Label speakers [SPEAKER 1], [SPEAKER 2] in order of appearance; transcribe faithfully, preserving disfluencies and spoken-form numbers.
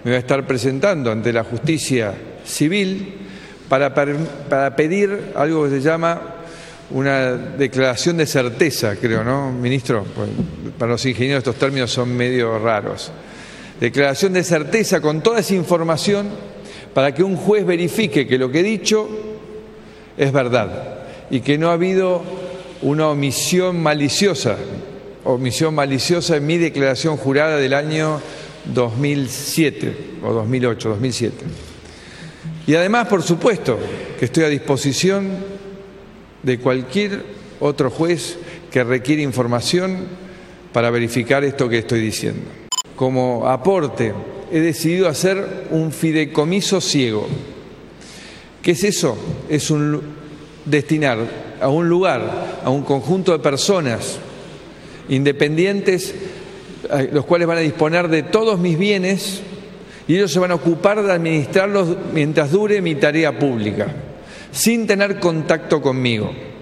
[SPEAKER 1] me voy a estar presentando ante la justicia civil para, para pedir algo que se llama una declaración de certeza, creo, ¿no, ministro? Pues para los ingenieros estos términos son medio raros. Declaración de certeza con toda esa información para que un juez verifique que lo que he dicho es verdad y que no ha habido una omisión maliciosa, omisión maliciosa en mi declaración jurada del año dos mil siete o dos mil ocho, dos mil siete. Y además, por supuesto, que estoy a disposición de cualquier otro juez que requiera información para verificar esto que estoy diciendo. Como aporte, he decidido hacer un fideicomiso ciego. ¿Qué es eso? Es un destinar a un lugar, a un conjunto de personas independientes, los cuales van a disponer de todos mis bienes y ellos se van a ocupar de administrarlos mientras dure mi tarea pública, sin tener contacto conmigo.